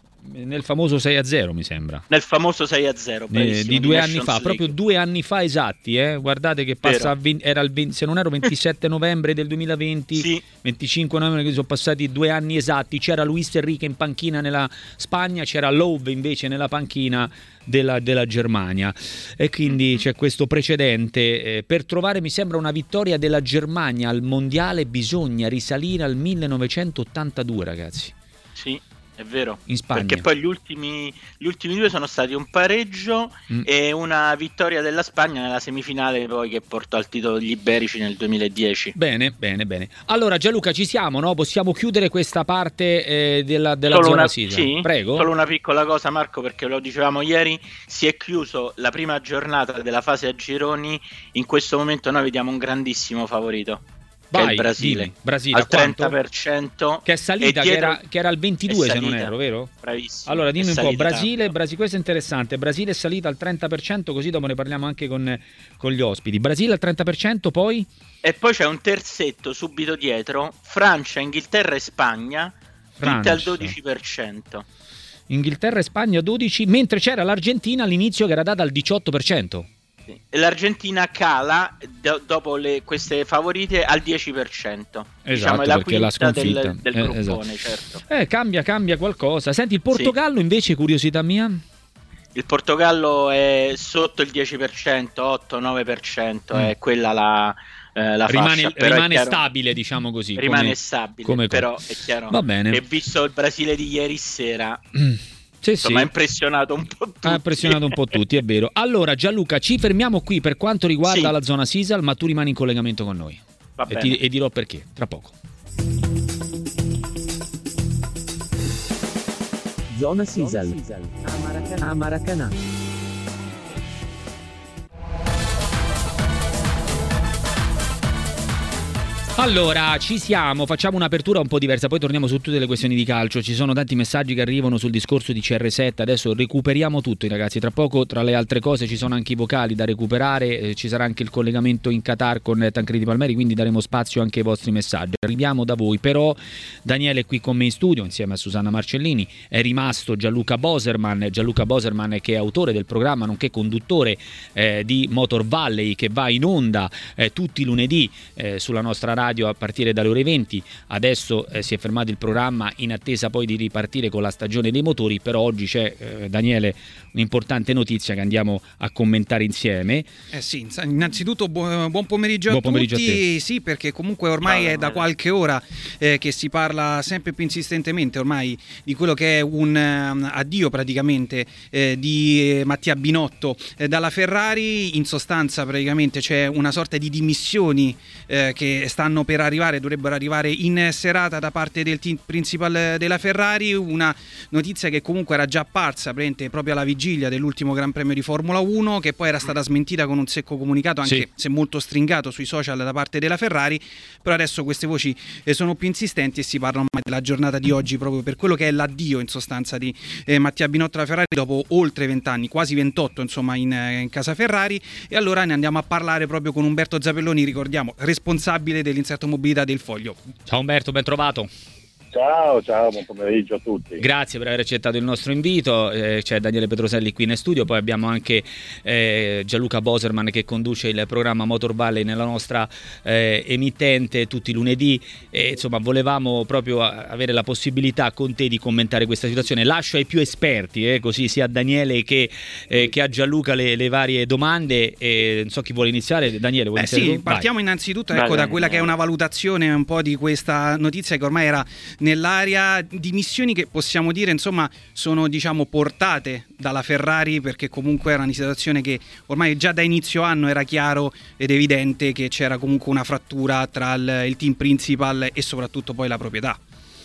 Nel famoso sei a zero, mi sembra. Nel famoso sei a zero, eh, di due anni fa, proprio due anni fa esatti, eh? Guardate che passa a venti, era il venti, se non ero ventisette novembre del duemilaventi, sì. venticinque novembre, che sono passati due anni esatti. C'era Luis Enrique in panchina nella Spagna, c'era Löw invece nella panchina della, della Germania, e quindi c'è questo precedente. Eh, per trovare, mi sembra, una vittoria della Germania al mondiale bisogna risalire al millenovecentottantadue, ragazzi. Sì. È vero, in Spagna. Perché poi gli ultimi, gli ultimi due sono stati un pareggio mm. e una vittoria della Spagna nella semifinale, poi, che portò al titolo gli iberici nel duemiladieci. Bene, bene, bene. Allora Gianluca, ci siamo, no? Possiamo chiudere questa parte eh, della, della solo zona una, Sisa. Sì, prego. Solo una piccola cosa, Marco, perché lo dicevamo ieri, si è chiuso la prima giornata della fase a gironi. In questo momento noi vediamo un grandissimo favorito. Vai, che è il Brasile, dimmi, Brasile al trenta per cento, che è salita, dietro... che, era, che era al ventidue salita, se non ero, vero? Bravissimo. Allora dimmi un po', Brasile, Brasile, questo è interessante. Brasile è salita al trenta per cento, così dopo ne parliamo anche con, con gli ospiti. Brasile al trenta per cento, poi? E poi c'è un terzetto subito dietro, Francia, Inghilterra e Spagna, Francia. Tutte al dodici per cento. Inghilterra e Spagna dodici, mentre c'era l'Argentina all'inizio che era data al diciotto per cento. L'Argentina cala do- dopo le, queste favorite al dieci per cento. Esatto, diciamo, è la perché l'ha sconfitta del, del eh, gruppone, esatto. certo. Eh, cambia, cambia qualcosa. Senti, il Portogallo sì. invece, curiosità mia? Il Portogallo è sotto il dieci per cento, otto nove per cento, mm. è quella la, eh, la rimane, fascia. rimane chiaro, stabile, diciamo così. Rimane come, stabile, come però è chiaro. Va bene. E visto il Brasile di ieri sera... Mm. Sì, Insomma, sì. ha impressionato un po' tutti. Ha impressionato un po' tutti, è vero. Allora, Gianluca, ci fermiamo qui per quanto riguarda sì. la zona Sisal, ma tu rimani in collegamento con noi. Va e, bene. ti, e dirò perché, tra poco. Zona Sisal. A Maracanã. Allora, ci siamo, facciamo un'apertura un po' diversa, poi torniamo su tutte le questioni di calcio. Ci sono tanti messaggi che arrivano sul discorso di C R sette, adesso recuperiamo tutto, ragazzi. Tra poco, tra le altre cose, ci sono anche i vocali da recuperare, eh, ci sarà anche il collegamento in Qatar con Tancredi Palmeri, quindi daremo spazio anche ai vostri messaggi. Arriviamo da voi, però Daniele è qui con me in studio insieme a Susanna Marcellini, è rimasto Gianluca Boserman, Gianluca Boserman che è autore del programma, nonché conduttore eh, di Motor Valley, che va in onda eh, tutti i lunedì eh, sulla nostra radio a partire dalle ore venti. Adesso eh, si è fermato il programma in attesa poi di ripartire con la stagione dei motori, però oggi c'è eh, Daniele un'importante notizia che andiamo a commentare insieme. Eh sì, innanzitutto buon, buon pomeriggio buon a pomeriggio tutti. A sì, perché comunque ormai è da qualche ora eh, che si parla sempre più insistentemente ormai di quello che è un um, addio praticamente eh, di eh, Mattia Binotto eh, dalla Ferrari. In sostanza praticamente c'è una sorta di dimissioni eh, che stanno per arrivare, dovrebbero arrivare in serata da parte del team principal della Ferrari, una notizia che comunque era già apparsa proprio alla vigilia dell'ultimo Gran Premio di Formula uno, che poi era stata smentita con un secco comunicato, anche sì. se molto stringato sui social da parte della Ferrari, però adesso queste voci sono più insistenti e si parla ormai della giornata di oggi proprio per quello che è l'addio in sostanza di eh, Mattia Binotto alla Ferrari dopo oltre vent'anni, quasi ventotto insomma in, in casa Ferrari. E allora ne andiamo a parlare proprio con Umberto Zapelloni, ricordiamo responsabile dell'inserto mobilità del Foglio. Ciao Umberto, ben trovato. Ciao, ciao, buon pomeriggio a tutti. Grazie per aver accettato il nostro invito. Eh, c'è Daniele Petroselli qui in studio, poi abbiamo anche eh, Gianluca Boserman che conduce il programma Motor Valley nella nostra eh, emittente tutti i lunedì. E, insomma, volevamo proprio avere la possibilità con te di commentare questa situazione. Lascio ai più esperti, eh, così sia a Daniele che, eh, che a Gianluca le, le varie domande. E, non so chi vuole iniziare. Daniele, vuoi eh iniziare sì, tu? partiamo Vai. innanzitutto ecco, da quella che è una valutazione un po' di questa notizia che ormai era nell'area, dimissioni che possiamo dire insomma sono diciamo portate dalla Ferrari, perché comunque era una situazione che ormai già da inizio anno era chiaro ed evidente che c'era comunque una frattura tra il, il team principal e soprattutto poi la proprietà.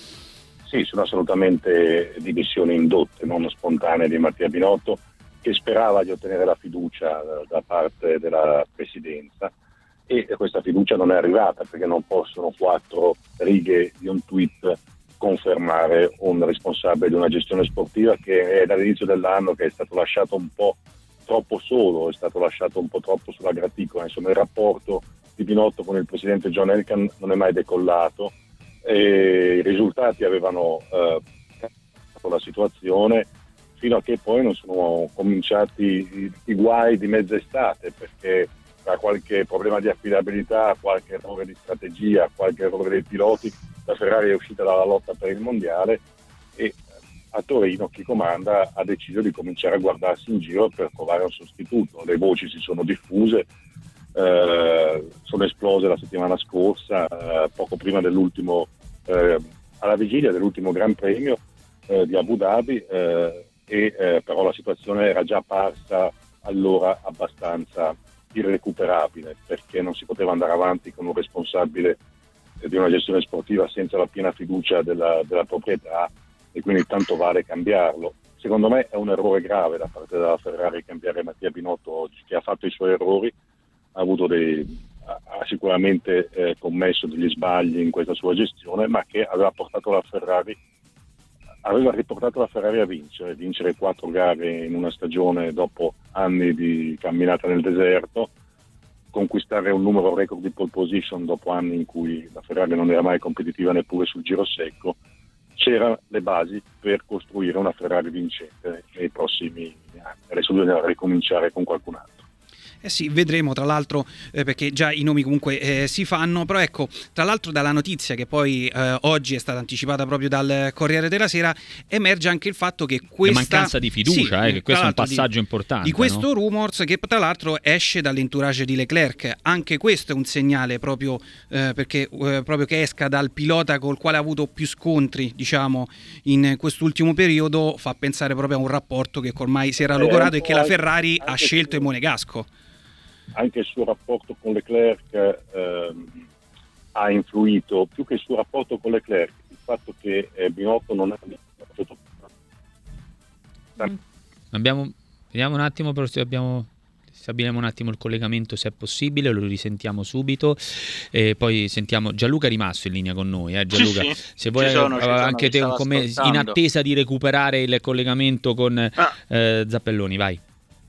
Sì, sono assolutamente dimissioni indotte, non spontanee, di Mattia Binotto, che sperava di ottenere la fiducia da parte della presidenza, e questa fiducia non è arrivata perché non possono quattro righe di un tweet confermare un responsabile di una gestione sportiva che è dall'inizio dell'anno che è stato lasciato un po' troppo solo, è stato lasciato un po' troppo sulla graticola. Insomma, il rapporto di Binotto con il presidente John Elkann non è mai decollato e i risultati avevano eh, la situazione fino a che poi non sono cominciati i, i guai di mezz'estate, perché tra qualche problema di affidabilità, qualche errore di strategia, qualche errore dei piloti, la Ferrari è uscita dalla lotta per il mondiale e a Torino chi comanda ha deciso di cominciare a guardarsi in giro per trovare un sostituto. Le voci si sono diffuse, eh, sono esplose la settimana scorsa, eh, poco prima dell'ultimo, eh, alla vigilia dell'ultimo Gran Premio eh, di Abu Dhabi, eh, e eh, però la situazione era già parsa allora abbastanza irrecuperabile, perché non si poteva andare avanti con un responsabile di una gestione sportiva senza la piena fiducia della, della proprietà, e quindi tanto vale cambiarlo. Secondo me è un errore grave da parte della Ferrari cambiare Mattia Binotto oggi, che ha fatto i suoi errori, ha avuto dei, ha sicuramente eh, commesso degli sbagli in questa sua gestione, ma che aveva portato la Ferrari aveva riportato la Ferrari a vincere, vincere quattro gare in una stagione dopo anni di camminata nel deserto, conquistare un numero record di pole position dopo anni in cui la Ferrari non era mai competitiva neppure sul giro secco. C'erano le basi per costruire una Ferrari vincente nei prossimi anni, adesso bisogna ricominciare con qualcun altro. Eh sì, vedremo tra l'altro, eh, perché già i nomi comunque eh, si fanno, però ecco, tra l'altro dalla notizia che poi eh, oggi è stata anticipata proprio dal Corriere della Sera, emerge anche il fatto che questa... La mancanza di fiducia, sì, eh, che questo è un passaggio di, importante. Di questo no? rumors che tra l'altro esce dall'entourage di Leclerc, anche questo è un segnale proprio, eh, perché, eh, proprio che esca dal pilota col quale ha avuto più scontri, diciamo, in quest'ultimo periodo, fa pensare proprio a un rapporto che ormai si era logorato eh, e che la Ferrari ha scelto in Monegasco. Anche il suo rapporto con Leclerc ehm, ha influito, più che il suo rapporto con Leclerc, il fatto che eh, Binotto non ha... Abbiamo, vediamo un attimo, però se abbiamo... Stabiliamo un attimo il collegamento se è possibile, lo risentiamo subito e poi sentiamo Gianluca è rimasto in linea con noi, eh Gianluca, sì, sì. se vuoi sono, anche te un commento in attesa di recuperare il collegamento con ah. eh, Zappelloni, vai.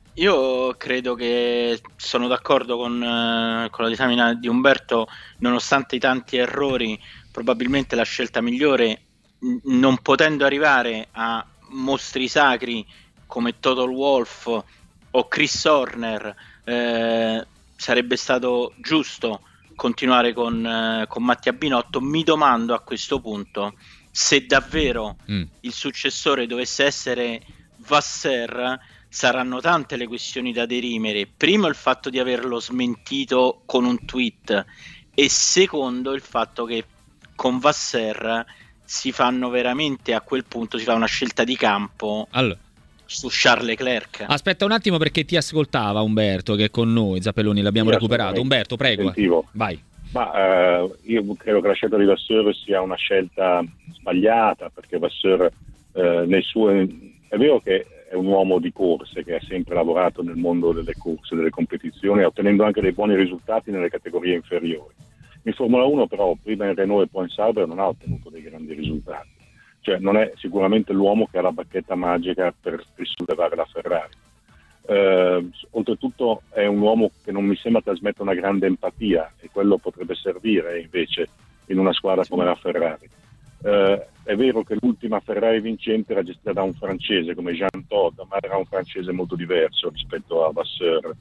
Io credo che sono d'accordo con, eh, con la disamina di Umberto, nonostante i tanti errori, probabilmente la scelta migliore, n- non potendo arrivare a mostri sacri come Total Wolff o Chris Horner, eh, sarebbe stato giusto continuare con, eh, con Mattia Binotto. Mi domando a questo punto se davvero mm. il successore dovesse essere Vasseur. Saranno tante le questioni da dirimere. Primo il fatto di averlo smentito con un tweet e secondo il fatto che con Vasseur si fanno veramente, a quel punto si fa una scelta di campo allora. su Charles Leclerc. Aspetta un attimo perché ti ascoltava Umberto che è con noi, Zappelloni, l'abbiamo sì, recuperato. Umberto, prego. Sentivo. Vai. Ma eh, io credo che la scelta di Vasseur sia una scelta sbagliata, perché Vasseur eh, nel suo... è vero che è un uomo di corse che ha sempre lavorato nel mondo delle corse, delle competizioni, ottenendo anche dei buoni risultati nelle categorie inferiori. In Formula uno però prima in Renault e poi in Sauber non ha ottenuto dei grandi risultati. Cioè non è sicuramente l'uomo che ha la bacchetta magica per risollevare la Ferrari. Eh, oltretutto è un uomo che non mi sembra trasmetta una grande empatia e quello potrebbe servire invece in una squadra come la Ferrari. Eh, è vero che l'ultima Ferrari vincente era gestita da un francese come Jean Todt, ma era un francese molto diverso rispetto a Vasseur,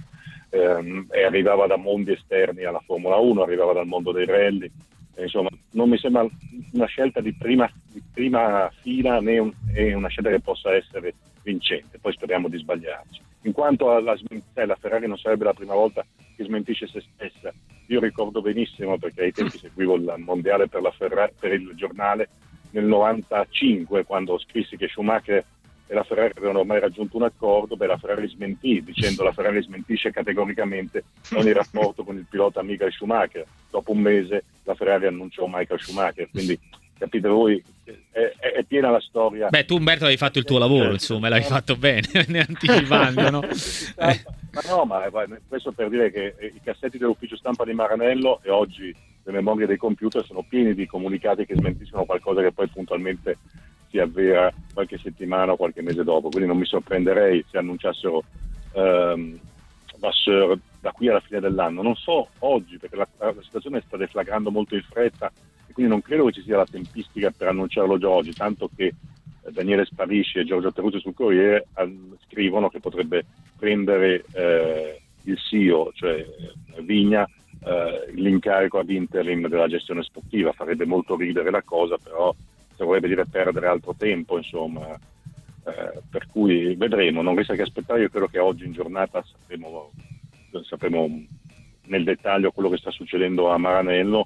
eh, e arrivava da mondi esterni alla Formula uno, arrivava dal mondo dei rally. Insomma, non mi sembra una scelta di prima, di prima fila né un, è una scelta che possa essere vincente, poi speriamo di sbagliarci. In quanto alla smentita, la Ferrari non sarebbe la prima volta che smentisce se stessa. Io ricordo benissimo, perché ai tempi seguivo il mondiale per, la Ferrari, per il giornale, nel novantacinque, quando scrissi che Schumacher e la Ferrari avevano ormai raggiunto un accordo, beh, la Ferrari smentì, dicendo la Ferrari smentisce categoricamente ogni rapporto con il pilota Michael Schumacher. Dopo un mese la Ferrari annunciò Michael Schumacher, quindi capite voi, è, è piena la storia. Beh, tu Umberto avevi fatto il tuo lavoro, insomma, l'avevi fatto bene, ne anticipando, no? eh. Ma no, ma questo per dire che i cassetti dell'ufficio stampa di Maranello e oggi le memorie dei computer sono pieni di comunicati che smentiscono qualcosa che poi puntualmente si avvera qualche settimana o qualche mese dopo, quindi non mi sorprenderei se annunciassero ehm, Vasseur da qui alla fine dell'anno. Non so oggi, perché la, la situazione sta deflagrando molto in fretta e quindi non credo che ci sia la tempistica per annunciarlo già oggi, tanto che Daniele Sparisci e Giorgio Teruzzi sul Corriere scrivono che potrebbe prendere eh, il C E O, cioè Vigna, eh, l'incarico ad interim della gestione sportiva. Farebbe molto ridere la cosa, però se vorrebbe dire perdere altro tempo, insomma, eh, per cui vedremo, non resta che aspettare. Io credo che oggi in giornata sapremo, sapremo nel dettaglio quello che sta succedendo a Maranello,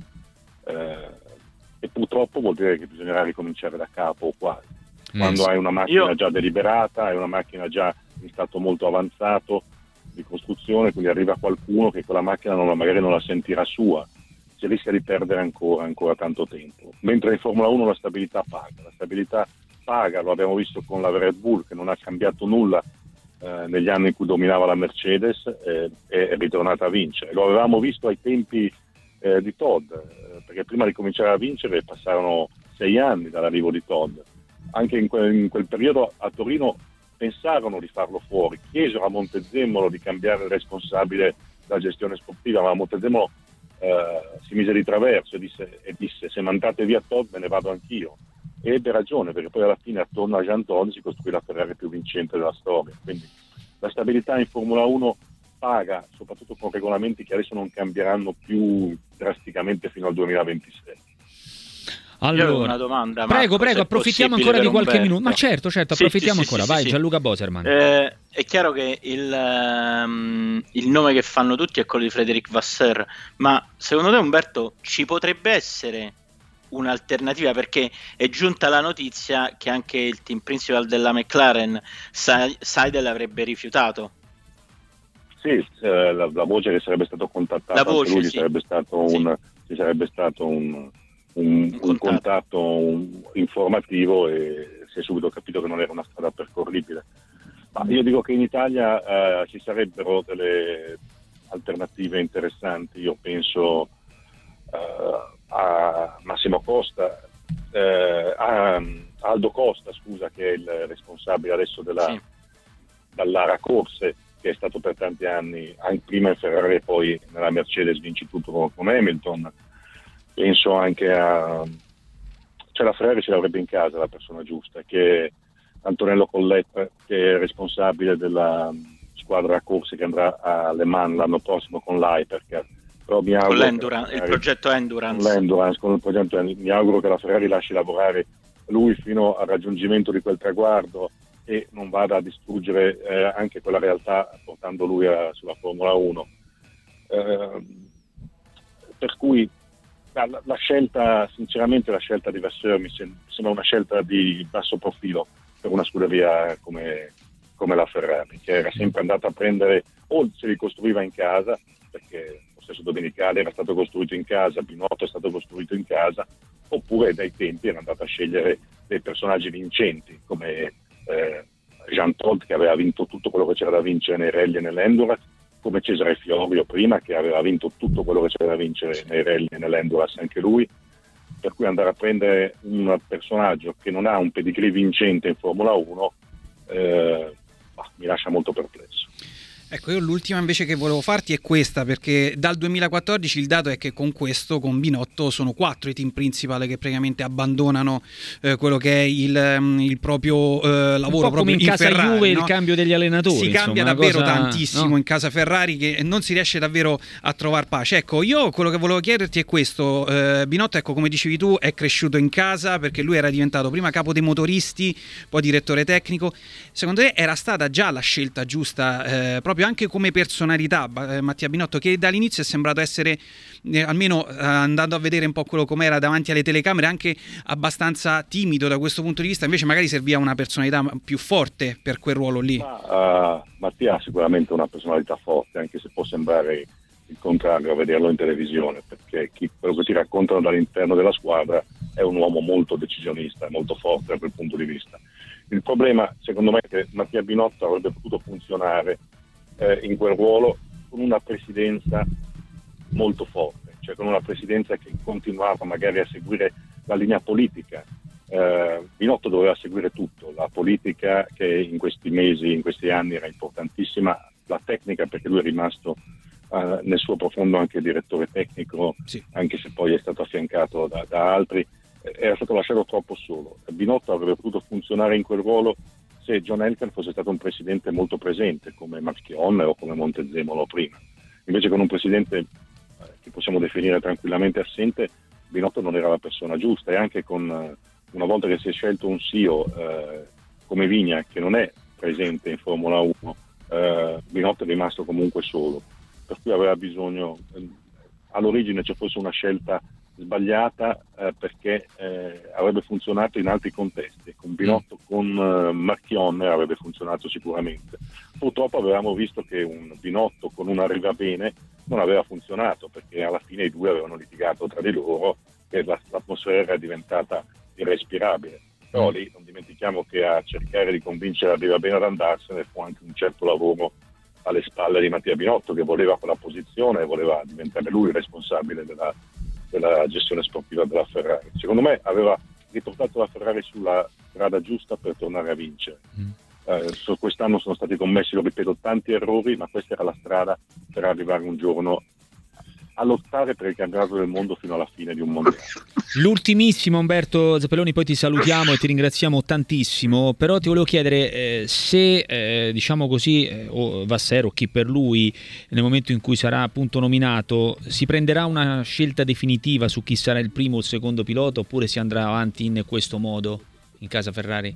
eh, e purtroppo vuol dire che bisognerà ricominciare da capo o quasi. Quando hai una macchina Io... già deliberata, hai una macchina già in stato molto avanzato di costruzione, quindi arriva qualcuno che quella macchina non, magari non la sentirà sua, si rischia di perdere ancora, ancora tanto tempo. Mentre in Formula uno la stabilità paga, la stabilità paga, lo abbiamo visto con la Red Bull che non ha cambiato nulla eh, negli anni in cui dominava la Mercedes, eh, è ritornata a vincere. Lo avevamo visto ai tempi eh, di Todd, eh, perché prima di cominciare a vincere passarono sei anni dall'arrivo di Todd. Anche in quel, in quel periodo a Torino pensarono di farlo fuori, chiesero a Montezemolo di cambiare il responsabile della gestione sportiva, ma Montezemolo eh, si mise di traverso e disse, e disse se mandate via Todd me ne vado anch'io. E ebbe ragione, perché poi alla fine attorno a Jean Todt si costruì la Ferrari più vincente della storia. Quindi la stabilità in Formula uno paga, soprattutto con regolamenti che adesso non cambieranno più drasticamente fino al duemilaventisei. Allora, Io ho una domanda. Prego, Marco, prego, approfittiamo ancora di qualche Umberto. minuto. Ma certo, certo, Sì, approfittiamo sì, sì, ancora. sì, Vai, sì. Gianluca Boserman. Eh, è chiaro che il, ehm, il nome che fanno tutti è quello di Frédéric Vasseur, ma secondo te, Umberto, ci potrebbe essere un'alternativa? Perché è giunta la notizia che anche il team principal della McLaren, Sa- Seidel, avrebbe rifiutato. Sì, eh, la, la voce che sarebbe stato contattato, La voce, anche lui sì. ci sarebbe stato un, ci sarebbe stato un, un, un contatto un- informativo e si è subito capito che non era una strada percorribile. Ma io dico che in Italia eh, ci sarebbero delle alternative interessanti. Io penso eh, a Massimo Costa, eh, a Aldo Costa, scusa, che è il responsabile adesso della, Sì. dall'Ara Corse, che è stato per tanti anni, anche prima in Ferrari e poi nella Mercedes vinci tutto con, con Hamilton. Penso anche a... cioè la Ferrari ce l'avrebbe in casa la persona giusta, che è Antonello Colletta, che è responsabile della squadra corse che andrà a Le Mans l'anno prossimo con l'Hypercar. Però mi auguro Con l'Endurance, che il la Ferrari- progetto Endurance. con l'Endurance, con il progetto Endurance. Mi auguro che la Ferrari lasci lavorare lui fino al raggiungimento di quel traguardo e non vada a distruggere eh, anche quella realtà portando lui a, sulla Formula uno. Eh, per cui la, la scelta, sinceramente la scelta di Vasseur mi sem- sembra una scelta di basso profilo per una scuderia come, come la Ferrari, che era sempre andata a prendere, o se li costruiva in casa, perché lo stesso Domenicali era stato costruito in casa, Binotto è stato costruito in casa, oppure dai tempi era andata a scegliere dei personaggi vincenti come eh, Jean Todt, che aveva vinto tutto quello che c'era da vincere nei rally e nell'Endurance, come Cesare Fiorio prima, che aveva vinto tutto quello che c'era da vincere nei rally e nell'Endurance anche lui. Per cui andare a prendere un personaggio che non ha un pedigree vincente in Formula uno eh, bah, mi lascia molto perplesso. Ecco, io l'ultima invece che volevo farti è questa, perché dal duemilaquattordici il dato è che con questo, con Binotto, sono quattro i team principal che praticamente abbandonano eh, quello che è il, il proprio eh, lavoro, un po' come proprio in casa Ferrari, Juve no? il cambio degli allenatori. Si insomma, cambia una davvero cosa, tantissimo no? in casa Ferrari, che non si riesce davvero a trovare pace. Ecco, io quello che volevo chiederti è questo. eh, Binotto, ecco, come dicevi tu, è cresciuto in casa perché lui era diventato prima capo dei motoristi, poi direttore tecnico. Secondo te era stata già la scelta giusta, eh, proprio anche come personalità, eh, Mattia Binotto, che dall'inizio è sembrato essere, eh, almeno eh, andando a vedere un po' quello com'era davanti alle telecamere, anche abbastanza timido da questo punto di vista, invece magari serviva una personalità più forte per quel ruolo lì? Ma, uh, Mattia ha sicuramente una personalità forte, anche se può sembrare il contrario a vederlo in televisione, perché chi, quello che ti raccontano dall'interno della squadra è un uomo molto decisionista, molto forte da quel punto di vista. Il problema, secondo me, è che Mattia Binotto avrebbe potuto funzionare eh, in quel ruolo con una presidenza molto forte, cioè con una presidenza che continuava magari a seguire la linea politica. Eh, Binotto doveva seguire tutto, la politica, che in questi mesi, in questi anni era importantissima, la tecnica, perché lui è rimasto eh, nel suo profondo anche direttore tecnico, sì. Anche se poi è stato affiancato da, da altri, eh, era stato lasciato troppo solo. Binotto avrebbe potuto funzionare in quel ruolo se John Elkann fosse stato un presidente molto presente, come Marchionne o come Montezemolo prima. Invece con un presidente eh, che possiamo definire tranquillamente assente, Binotto non era la persona giusta, e anche con eh, una volta che si è scelto un C E O eh, come Vigna, che non è presente in Formula uno, eh, Binotto è rimasto comunque solo, per cui aveva bisogno, eh, all'origine ci fosse una scelta sbagliata eh, perché eh, avrebbe funzionato in altri contesti, con Binotto, con eh, Marchionne avrebbe funzionato sicuramente. Purtroppo avevamo visto che un Binotto con una Arrivabene non aveva funzionato, perché alla fine i due avevano litigato tra di loro e la, l'atmosfera era diventata irrespirabile. Però lì non dimentichiamo che a cercare di convincere Arrivabene ad andarsene fu anche un certo lavoro alle spalle di Mattia Binotto, che voleva quella posizione e voleva diventare lui il responsabile della, della gestione sportiva della Ferrari. Secondo me aveva riportato la Ferrari sulla strada giusta per tornare a vincere. Mm. Eh, so, quest'anno sono stati commessi, lo ripeto, tanti errori, ma questa era la strada per arrivare un giorno a lottare per il campionato del mondo fino alla fine di un mondiale. L'ultimissimo, Umberto Zappelloni, poi ti salutiamo e ti ringraziamo tantissimo, però ti volevo chiedere eh, se eh, diciamo così eh, o Vassero o chi per lui nel momento in cui sarà appunto nominato si prenderà una scelta definitiva su chi sarà il primo o il secondo pilota, oppure si andrà avanti in questo modo in casa Ferrari?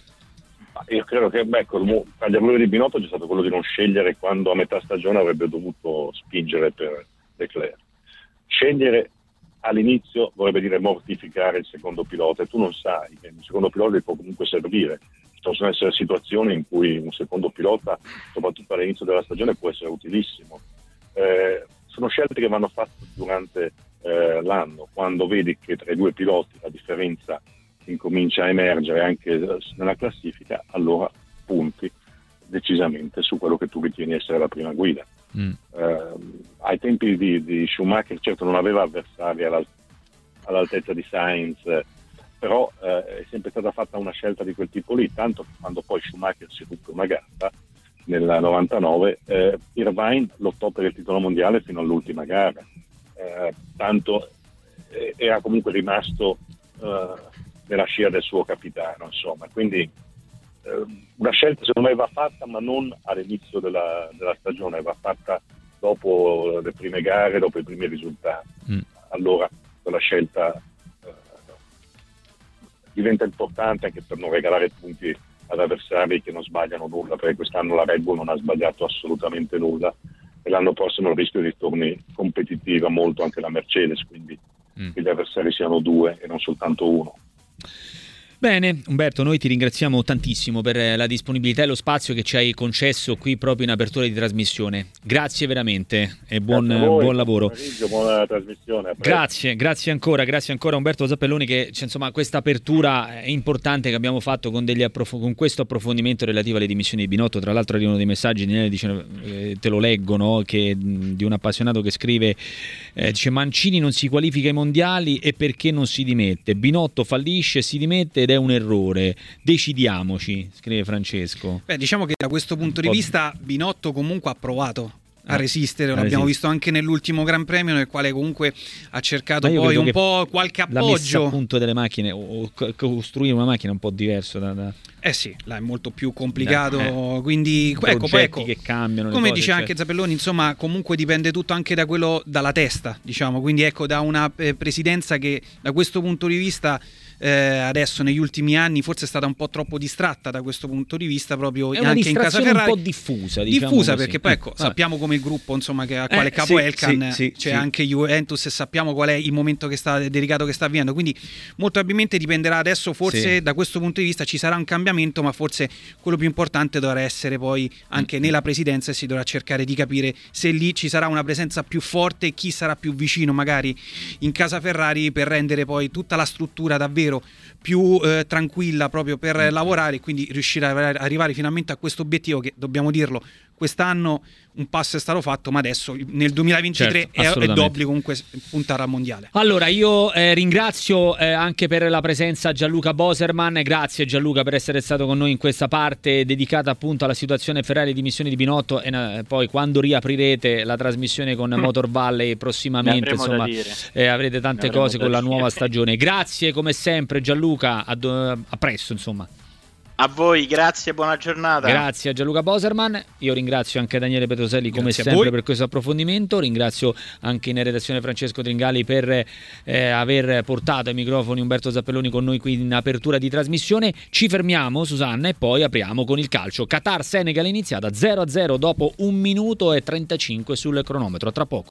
Io credo che beh, il tagliaprove di Binotto c'è stato quello di non scegliere quando a metà stagione avrebbe dovuto spingere per Leclerc. Scegliere all'inizio vorrebbe dire mortificare il secondo pilota, e tu non sai che il secondo pilota ti può comunque servire. Ci possono essere situazioni in cui un secondo pilota, soprattutto all'inizio della stagione, può essere utilissimo. Eh, sono scelte che vanno fatte durante eh, l'anno, quando vedi che tra i due piloti la differenza incomincia a emergere anche nella classifica, allora punti decisamente su quello che tu ritieni essere la prima guida. Mm. Eh, ai tempi di, di Schumacher certo non aveva avversari all'al- all'altezza di Sainz, però eh, è sempre stata fatta una scelta di quel tipo lì, tanto che quando poi Schumacher si ruppe una gara nel novantanove, eh, Irvine lottò per il titolo mondiale fino all'ultima gara, eh, tanto eh, era comunque rimasto eh, nella scia del suo capitano, insomma, quindi eh, una scelta secondo me va fatta, ma non all'inizio della, della stagione, va fatta dopo le prime gare, dopo i primi risultati. Mm. Allora quella scelta eh, diventa importante anche per non regalare punti ad avversari che non sbagliano nulla, perché quest'anno la Red Bull non ha sbagliato assolutamente nulla e l'anno prossimo il rischio di ritorni competitiva molto anche la Mercedes, quindi mm. che gli avversari siano due e non soltanto uno. Bene, Umberto, noi ti ringraziamo tantissimo per la disponibilità e lo spazio che ci hai concesso qui proprio in apertura di trasmissione. Grazie veramente e buon, grazie a voi, buon lavoro. Buona trasmissione. Grazie, grazie ancora, grazie ancora Umberto Zappelloni, che insomma questa apertura importante che abbiamo fatto con, degli approf- con questo approfondimento relativo alle dimissioni di Binotto. Tra l'altro arrivano dei messaggi, dice, eh, te lo leggo, no? Che, di un appassionato che scrive, eh, dice Mancini non si qualifica ai mondiali e perché non si dimette? Binotto fallisce, si dimette ed è un errore, decidiamoci, scrive Francesco. Beh, diciamo che da questo punto di vista Binotto comunque ha provato a resistere, a l'abbiamo resistere. visto anche nell'ultimo Gran Premio, nel quale comunque ha cercato poi un po' qualche appoggio. La messa a punto delle macchine o costruire una macchina è un po' diverso da, da... Eh sì, là è molto più complicato, eh, quindi ecco, poi ecco, che cambiano, come cose, dice cioè... anche Zappelloni, insomma, comunque dipende tutto anche da quello, dalla testa, diciamo, quindi ecco, da una eh, presidenza che da questo punto di vista eh, adesso negli ultimi anni forse è stata un po' troppo distratta da questo punto di vista, proprio è una anche in casa Ferrari, un po' diffusa, diciamo diffusa così. Perché poi ecco, eh, sappiamo come il gruppo, insomma, che a quale eh, capo sì, Elkann, sì, sì, c'è sì. anche Juventus e sappiamo qual è il momento che sta delicato che sta avviando, quindi molto probabilmente dipenderà adesso, forse sì. da questo punto di vista ci sarà un cambiamento, ma forse quello più importante dovrà essere poi anche mm-hmm. nella presidenza, e si dovrà cercare di capire se lì ci sarà una presenza più forte e chi sarà più vicino magari in casa Ferrari per rendere poi tutta la struttura davvero più eh, tranquilla proprio per mm-hmm. lavorare e quindi riuscire a arrivare finalmente a questo obiettivo che, dobbiamo dirlo, quest'anno un passo è stato fatto, ma adesso nel duemilaventitré certo, è, è d'obbligo comunque puntare al mondiale. Allora io eh, ringrazio eh, anche per la presenza Gianluca Boserman, grazie Gianluca per essere stato con noi in questa parte dedicata appunto alla situazione Ferrari, dimissioni di Binotto, e eh, poi quando riaprirete la trasmissione con Motor Valley prossimamente, insomma eh, avrete tante cose con la nuova stagione. Grazie come sempre Gianluca, a, do- a presto insomma. A voi, grazie, buona giornata. Grazie a Gianluca Boserman. Io ringrazio anche Daniele Petroselli come grazie sempre per questo approfondimento. Ringrazio anche in redazione Francesco Tringali per eh, aver portato ai microfoni Umberto Zappelloni con noi qui in apertura di trasmissione. Ci fermiamo, Susanna, e poi apriamo con il calcio. Qatar-Senegal è iniziata zero a zero dopo un minuto e trentacinque sul cronometro. Tra poco.